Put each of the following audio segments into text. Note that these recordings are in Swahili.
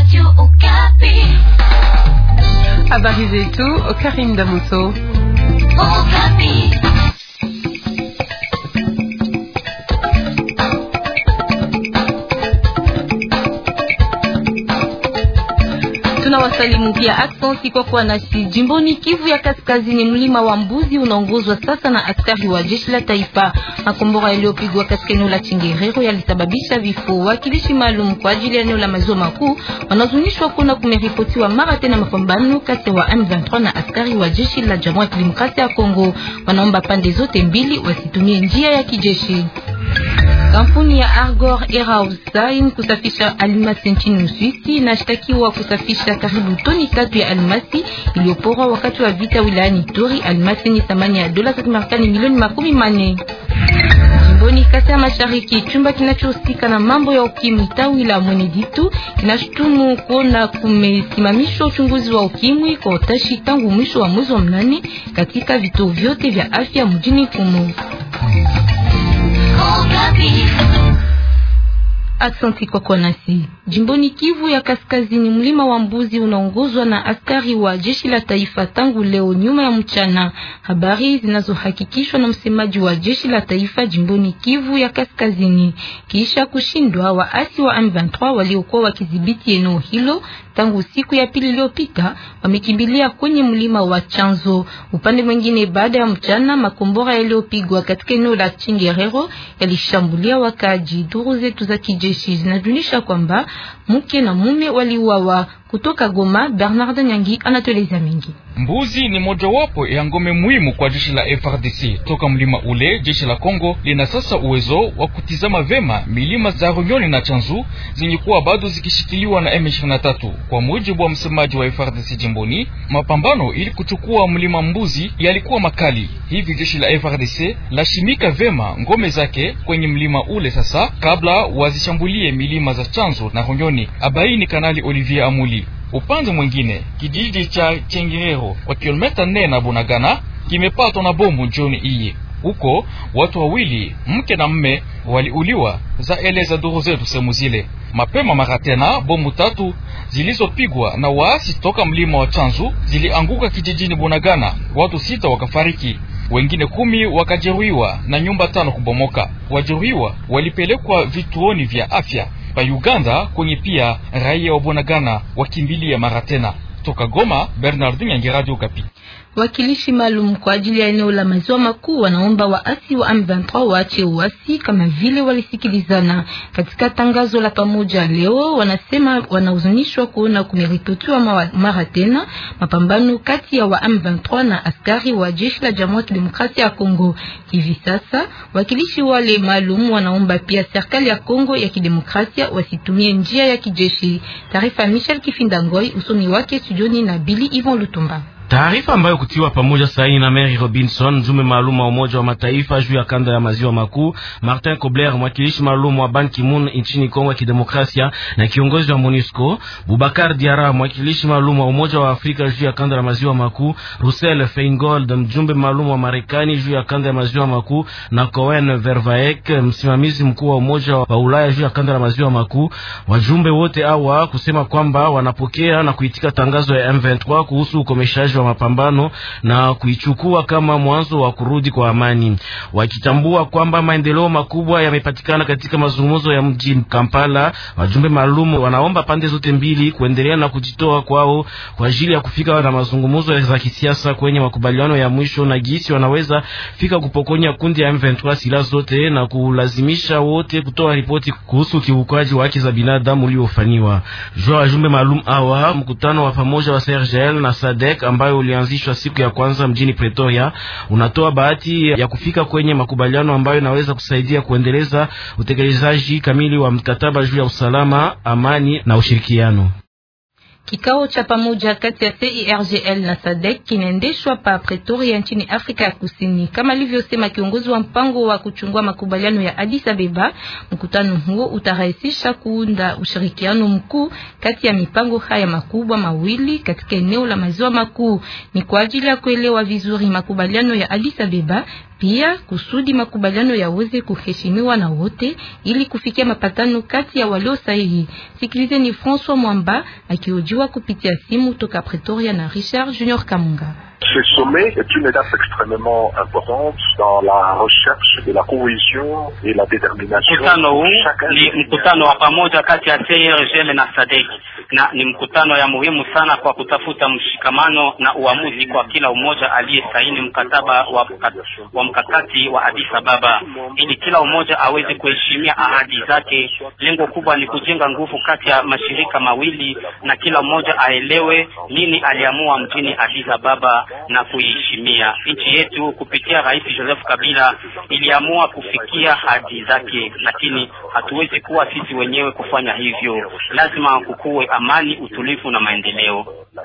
Habari zetu Karim Damuso. Tunawasalimu pia aksanti kwa kuwa nasi. Jimboni Kivu ya Kaskazini, mlima wa Mbuzi unaongozwa sasa na askari wa jeshi la taifa. Makombora yaliyopigwa katika eneo la Chingerero yalisababisha vifo. Wakilishi maalum kwa ajili ya eneo la Maziwa Makuu wanazunishwa kuna kumeripotiwa mara tena mapambano kati wa M23 na askari wa jeshi la Jamhuri ya Kidemokrasia ya Kongo. Wanaomba pande zote mbili wasitumie njia ya kijeshi. Kampuni ya Argor Erausain kusafisha almasi nchini Uswisi inashtakiwa kusafisha karibu toni 3 ya almasi iliyoporwa wakati wa vita wilayani Ituri. Almasi ni thamani ya dola za Kimarekani milioni 40. Jimboni Kasai Mashariki, chumba kinachohusika na mambo ya ukimwi tawi la Mweneditu kinashutumu kuona kumesimamishwa uchunguzi wa ukimwi kwa utashi tangu mwisho wa mwezi wa 8 katika vituo vyote vya afya mjini humo. Aksanti kwa kuwa nasi. Jimboni Kivu ya Kaskazini, mlima wa Mbuzi unaongozwa na askari wa jeshi la taifa tangu leo nyuma ya mchana. Habari zinazohakikishwa na msemaji wa jeshi la taifa jimboni Kivu ya Kaskazini. Kisha kushindwa, waasi wa M23 waliokuwa wakidhibiti eneo hilo tangu siku ya pili iliyopita wamekimbilia kwenye mlima wa Chanzo. Upande mwingine, baada ya mchana, makombora yaliyopigwa katika eneo la Chingerero yalishambulia wakaji. Duru zetu za kijeshi zinajulisha kwamba mke na mume waliuawa. Kutoka Goma, Bernard Nyangi anatueleza mengi. Mbuzi ni mojawapo ya ngome muhimu kwa jeshi la FARDC. Toka mlima ule, jeshi la Kongo lina sasa uwezo wa kutizama vema milima za Runyoni na Chanzu zenye kuwa bado zikishikiliwa na M23. Kwa mujibu wa msemaji wa FARDC jimboni, mapambano ili kuchukua mlima Mbuzi yalikuwa makali. Hivi jeshi la FARDC lashimika vema ngome zake kwenye mlima ule sasa kabla wazishambulie milima za Chanzu na Runyoni, abaini Kanali Olivier Amuli. Upande mwingine, kijiji cha Chengerero kwa kilomita 4 na Bunagana kimepatwa na bomu jioni hii. Huko watu wawili, mke na mme, waliuliwa, za eleza duru zetu sehemu zile. Mapema mara tena bomu 3 zilizopigwa na waasi toka mlima wa Chanzu zilianguka kijijini Bunagana. Watu 6 wakafariki, wengine 10 wakajeruhiwa na nyumba 5 kubomoka. Wajeruhiwa walipelekwa vituoni vya afya pa Uganda, kwenye pia raia wa Bunagana wakimbilia mara tena. Toka Goma, Bernard Nyangi, Radio Okapi. Wakilishi maalum kwa ajili ya eneo la Maziwa Makuu wanaomba waasi wa M23 waache uasi kama vile walisikilizana. Katika tangazo la pamoja leo, wanasema wanahuzunishwa kuona kumeripotiwa mara tena mapambano kati ya wa M23 na askari wa jeshi la Jamhuri ya Kidemokrasia ya Kongo. Hivi sasa wakilishi wale maalum wanaomba pia serikali ya Kongo ya Kidemokrasia wasitumie njia ya kijeshi. Taarifa Michel Kifindangoi, usomi wake studioni na Billy Yvon Lutumba. Taarifa ambayo kutiwa pamoja saini na Mary Robinson, mjumbe maalum wa Umoja wa Mataifa juu ya kanda ya Maziwa Makuu, Martin Kobler, mwakilishi maalum wa Ban Ki-moon nchini Kongo ya Kidemokrasia na kiongozi wa MONUSCO, Boubacar Diarra, mwakilishi maalum wa Umoja wa Afrika juu ya kanda ya Maziwa Makuu, Russell Feingold, mjumbe maalum wa Marekani juu ya kanda ya Maziwa Makuu, na Cohen Vervaek, msimamizi mkuu wa Umoja wa Ulaya juu ya kanda ya Maziwa Makuu. Wajumbe wote hawa kusema kwamba wanapokea na kuitika tangazo ya M23 kuhusu ukomeshaji wa mapambano na kuichukua kama mwanzo wa kurudi kwa amani, wakitambua kwamba maendeleo makubwa yamepatikana katika mazungumzo ya mji Kampala. Wajumbe maalum wanaomba pande zote mbili kuendelea na kujitoa kwao kwa ajili ya kufika na mazungumzo za kisiasa kwenye makubaliano ya mwisho, na gisi wanaweza fika kupokonya kundi ya M23 silaha zote na kulazimisha wote kutoa ripoti kuhusu kiukaji wa haki za binadamu uliofanywa. Wajumbe maalum hawa, mkutano wa pamoja wa CIRGL na SADC ambayo ulianzishwa siku ya kwanza mjini Pretoria, unatoa bahati ya kufika kwenye makubaliano ambayo inaweza kusaidia kuendeleza utekelezaji kamili wa mkataba juu ya usalama, amani na ushirikiano. Kikao cha pamoja kati ya CIRGL na SADC kinaendeshwa pa Pretoria nchini Afrika ya Kusini. Kama alivyosema kiongozi wa mpango wa kuchungua makubaliano ya Addis Abeba, mkutano huo utarahisisha kuunda ushirikiano mkuu kati ya mipango haya makubwa mawili katika eneo la maziwa makuu. Ni kwa ajili ya kuelewa vizuri makubaliano ya Addis Abeba, pia kusudi makubaliano yaweze kuheshimiwa na wote ili kufikia mapatano kati ya walio sahihi. Sikilizeni François Mwamba akihojiwa kupitia simu toka Pretoria na Richard Junior Kamunga. Ce sommet est une étape extrêmement importante dans la recherche de la cohésion et la détermination. Mkutano huu ni mkutano wa pamoja kati ya CIRGL na SADC na ni mkutano ya muhimu sana kwa kutafuta mshikamano na uamuzi kwa kila umoja aliyesaini mkataba wa mkakati wa Addis Ababa ili kila umoja aweze kuheshimia ahadi zake. Lengo kubwa ni kujenga nguvu kati ya mashirika mawili na kila mmoja aelewe nini aliamua mjini Addis Ababa na kuiheshimia. Nchi yetu kupitia Rais Joseph Kabila iliamua kufikia ahadi zake, lakini hatuwezi kuwa sisi wenyewe kufanya hivyo. Lazima kukuwe amani, utulivu na maendeleo.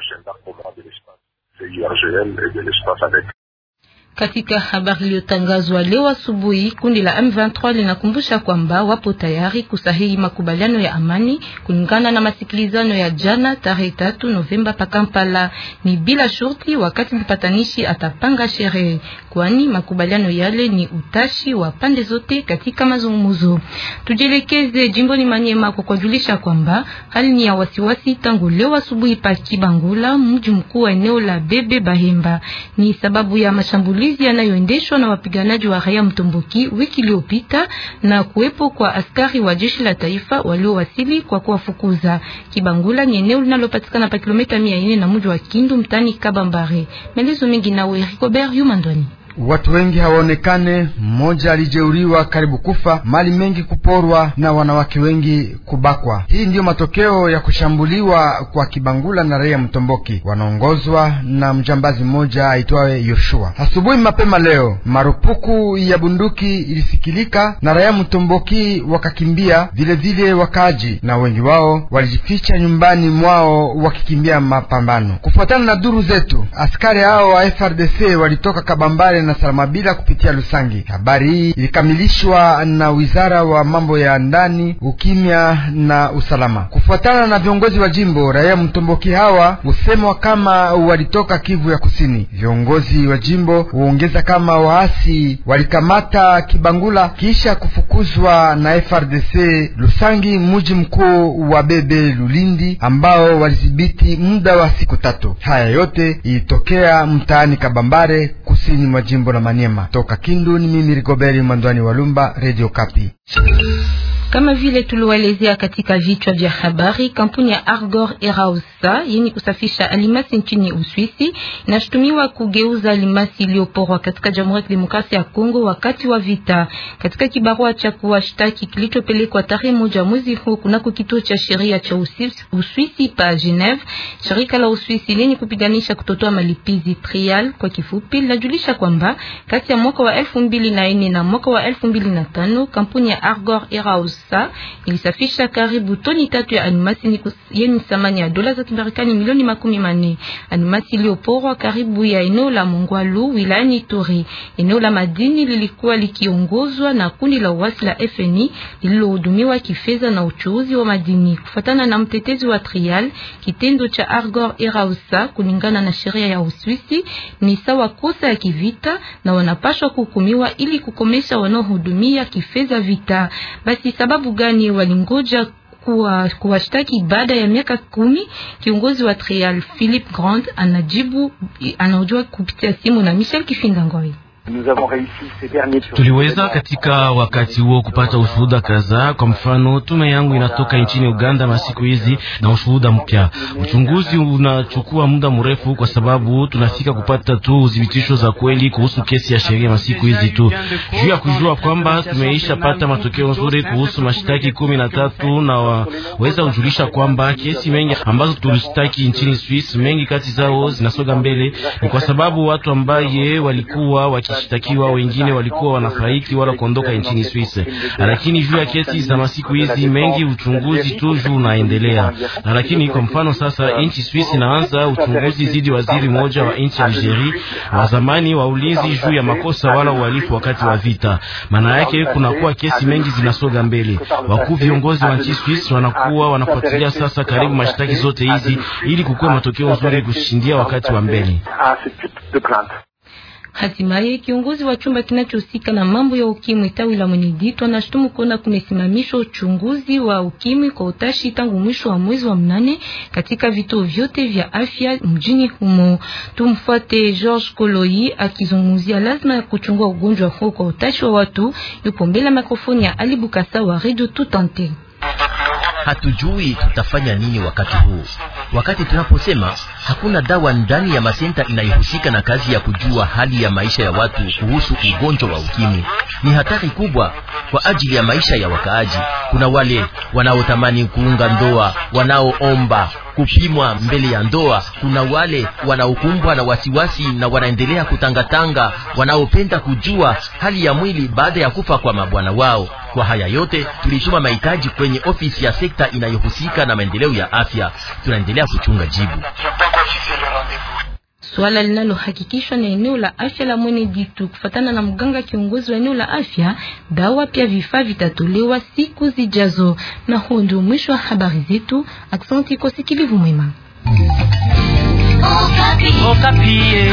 Katika habari iliyotangazwa leo asubuhi, kundi la M23 linakumbusha kwamba wapo tayari kusahihi makubaliano ya amani kulingana na masikilizano ya jana tarehe 3 Novemba pa Kampala. Ni bila shurti wakati mpatanishi atapanga sherehe, kwani makubaliano yale ni utashi wa pande zote katika mazungumzo. Tujelekeze jimboni Maniema kwa kujulisha kwamba hali ni ya wasiwasi tangu leo asubuhi pa Kibangula, mji mkuu wa eneo la Bebe Bahemba. Ni sababu ya mashambulio yanayoendeshwa na wapiganaji wa raia Mtomboki wiki iliyopita na kuwepo kwa askari wa jeshi la taifa waliowasili kwa kuwafukuza. Kibangula ni eneo linalopatikana pa kilomita 400 na mji wa Kindu mtani Kabambare. Melezo mengi nawe Ricobert Yumandwani. Watu wengi hawaonekane, mmoja alijeuriwa karibu kufa, mali mengi kuporwa na wanawake wengi kubakwa. Hii ndiyo matokeo ya kushambuliwa kwa Kibangula na raia Mtomboki wanaongozwa na mjambazi mmoja aitwaye Yoshua. Asubuhi mapema leo, marupuku ya bunduki ilisikilika na raia Mtomboki wakakimbia, vile vile wakaji na wengi wao walijificha nyumbani mwao wakikimbia mapambano. Kufuatana na duru zetu, askari hao wa FRDC walitoka Kabambare na Salamabila kupitia Lusangi. Habari hii ilikamilishwa na wizara wa mambo ya ndani, ukimya na usalama. Kufuatana na viongozi wa jimbo, raia Mtomboki hawa husemwa kama walitoka Kivu ya Kusini. Viongozi wa jimbo huongeza kama waasi walikamata Kibangula kisha kufukuzwa na FRDC Lusangi, mji mkuu wa Bebe Lulindi, ambao walidhibiti muda wa siku 3. Haya yote ilitokea mtaani Kabambare kusini mwa jimbo la Maniema. Toka Kindu ni mimi Rigoberi Mandwani Walumba, Radio Kapi. Kama vile tuliwaelezea katika vichwa vya habari, kampuni ya Argor Erausa yenye kusafisha alimasi nchini Uswisi inashutumiwa kugeuza alimasi iliyoporwa katika Jamhuri ya Kidemokrasia ya Kongo wakati wa vita. Katika kibarua cha kuwashtaki kilichopelekwa tarehe 1 mwezi huu kunako kituo cha sheria cha Uswisi pa Geneva, shirika la Uswisi lenye kupiganisha kutotoa malipizi Trial kwa kifupi linajulisha kwamba kati ya mwaka wa 2004 na mwaka wa 2005 kampuni ya Argor Erausa ilisafisha karibu toni 3 ya alimasi yenye thamani ya dola za Kimarekani milioni 40. Alimasi iliyoporwa karibu ya eneo la Mongwalu wilayani Ituri. Eneo la madini lilikuwa likiongozwa na kundi la uasi la FNI lililohudumiwa kifedha na uchuuzi wa madini. Kufuatana na mtetezi wa Trial, kitendo cha Argor Erausa kulingana na sheria ya Uswisi ni sawa kosa ya kivita na wanapaswa kuhukumiwa ili kukomesha wanaohudumia kifedha vita. Basi sababu gani walingoja kuwashtaki baada ya miaka 10? Kiongozi wa Trial Philippe Grand anaojua kupitia simu na Michel Kifindangoi. Tuliweza katika wakati huo kupata ushuhuda kadhaa. Kwa mfano, tume yangu inatoka nchini Uganda masiku hizi na ushuhuda mpya. Uchunguzi unachukua muda mrefu kwa sababu tunafika kupata tu udhibitisho za kweli kuhusu kesi ya sheria masiku hizi tu. Juu ya kujua kwamba tumeisha pata matokeo nzuri kuhusu mashtaki 13 na waweza kujulisha kwamba kesi mengi ambazo tulishtaki nchini Swiss, mengi kati zao zinasoga mbele, ni kwa sababu watu ambaye walikuwa wakishtakiwa, wengine walikuwa wanafariki wala kuondoka nchini Swisse. Lakini juu ya kesi za masiku hizi mengi, uchunguzi tu juu unaendelea. Lakini kwa mfano sasa nchi Swisse inaanza uchunguzi zidi waziri mmoja wa nchi Algeria wa zamani wa ulinzi juu ya makosa wala uhalifu wakati wa vita. Maana yake kunakuwa kesi mengi zinasoga mbele. Wakuu viongozi wa nchi Swisse wanakuwa wanafuatilia sasa karibu mashtaki zote hizi ili kukuwa matokeo nzuri kushindia wakati wa mbele. Hatimaye kiongozi wa chumba kinachohusika na mambo ya ukimwi tawi la Mweneditu anashutumu kuona kumesimamishwa uchunguzi wa ukimwi kwa utashi tangu mwisho wa mwezi wa mnane katika vituo vyote vya afya mjini humo. Tumfuate George Koloi akizungumzia lazima ya kuchungua ugonjwa huo kwa utashi wa watu. Yupo mbele ya mikrofoni ya Ali Bukasa wa Radio Tutante. Hatujui tutafanya nini wakati huu. Wakati tunaposema hakuna dawa ndani ya masenta inayohusika na kazi ya kujua hali ya maisha ya watu kuhusu ugonjwa wa ukimwi. Ni hatari kubwa kwa ajili ya maisha ya wakaaji. Kuna wale wanaotamani kuunga ndoa, wanaoomba kupimwa mbele ya ndoa. Kuna wale wanaokumbwa na wasiwasi na wanaendelea kutangatanga, wanaopenda kujua hali ya mwili baada ya kufa kwa mabwana wao. Kwa haya yote tulituma mahitaji kwenye ofisi ya sekta inayohusika na maendeleo ya afya. Tunaendelea kuchunga jibu. Swala linalohakikishwa na eneo la afya la Mweneditu. Kufatana na mganga kiongozi wa eneo la afya, dawa pia vifaa vitatolewa siku zijazo. Na huo ndio mwisho wa habari zetu. Aksanti kwa sikilivu mwema. Okapi.